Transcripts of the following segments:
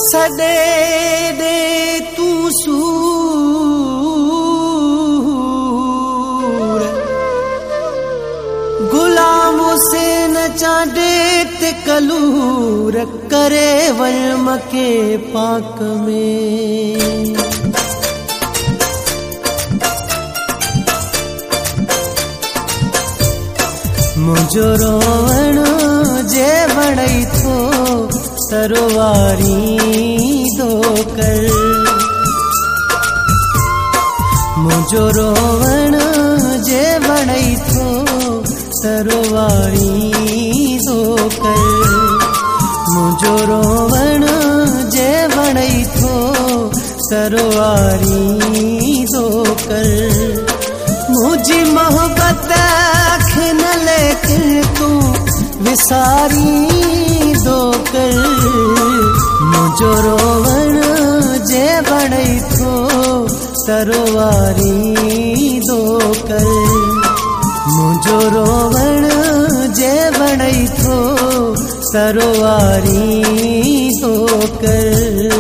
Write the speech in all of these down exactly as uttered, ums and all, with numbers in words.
सदे दे तू सूर गुलाम से न चांदे ते कलूर करे वल्म के पाक में मुझो रोवण जे बड़ई थो तरवारी दो कर मुझो रोवण जे बड़ई थो तरवारी दो कर मुझो रोवण जे बड़ई थो तरवारी दो कर मुझी मोहब्बत न लेकिन तू विसारी दो कर मुझो रोवण जे बड़ई थो तरवारी दो कर मुझो रोवण जे बड़ई थो तरवारी दो कर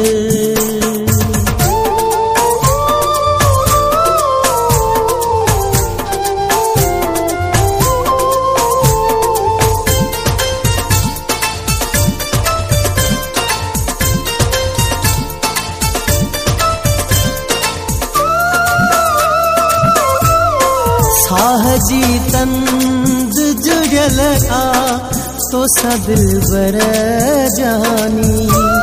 साहजी तंद जुड़ल आ तो सा दिलबर जानी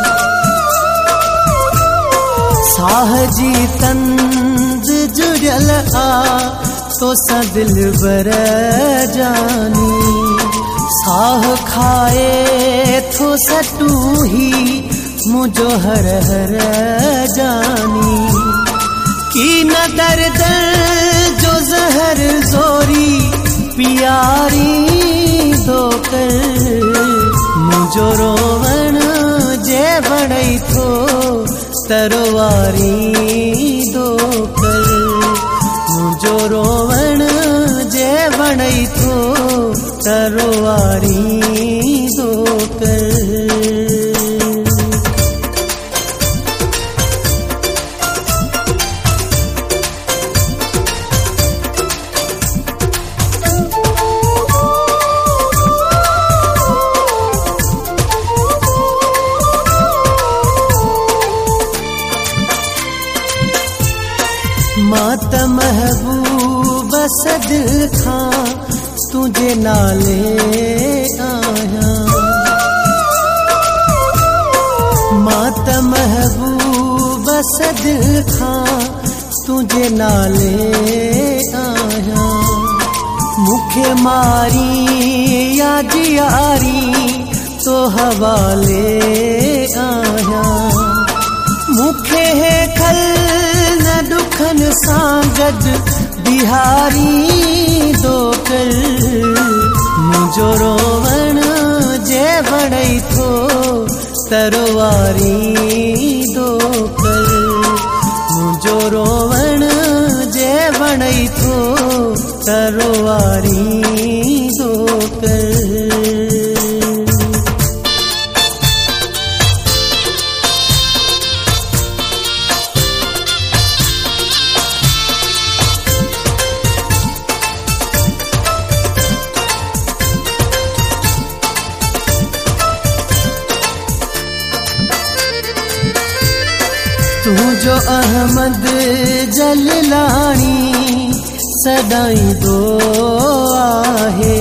साहजी तंद जुड़ल आ तो सा दिलबर जानी साह खाए थो सटू ही मुझो हर हर जानी की न दर्द जो जहर जोरी प्यारी दो कर मुझो रोवण जे बड़ई थो तरवारी दो कर मुझो रोवण जे बड़ई थो तरवारी दो कर मात महबूब सदिल खां तुझे नाले आया मात महबूब सदिल खां तुझे नाले आया मुखे मारी या जियारी तो हवाले आया मुखे है खल दुखन सांगद बिहारी दो कर मुझो रोवण जे बड़ई थो तरवारी दो कर मुझो रोवण जे बड़ई थो तरवारी दो कर तू जो अहमद जलानी सदाई दो आहे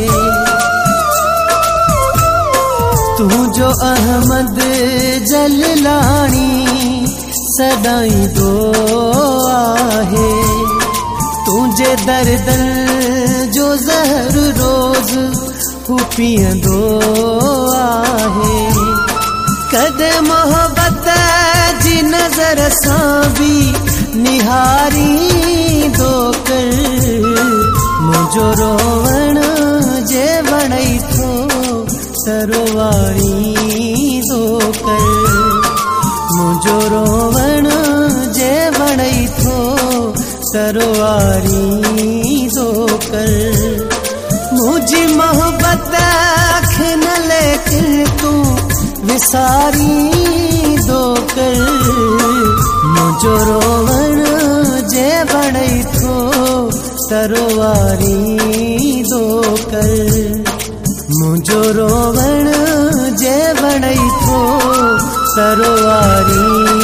तू जो अहमद जलानी सदाई दो आहे तुझे दर्द जो जहर रोज पियंदो आहे कदे मोहब्बत जी नजर सां भी निहारी दो कर मुझो रोवण जे बड़ई थो तरवारी दो कर मुझो रोवण जे बड़ई थो तरवारी दो कर मुझी मोहब्बत न लेकिन तू विसारी दो कर मुझो रोवण जे बणई थो तरोवारी दो कर मुझो रोवण जे बणई थो तरोवारी